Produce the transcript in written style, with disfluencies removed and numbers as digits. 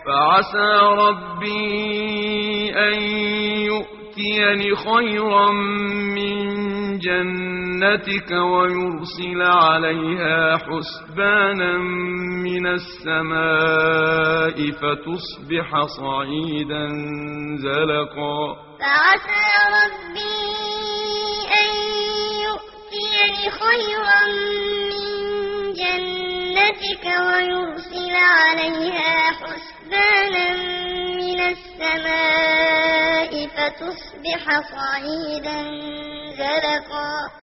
فعسى ربي أن يؤتيني خيرا من جنتك ويرسل عليها حسبانا من السماء فتصبح صعيدا زلقا. فعسى ربي أن يؤتيني خيرا من جنتك ويرسل عليها حسبانا من السماء فتصبح صعيدا زلقا.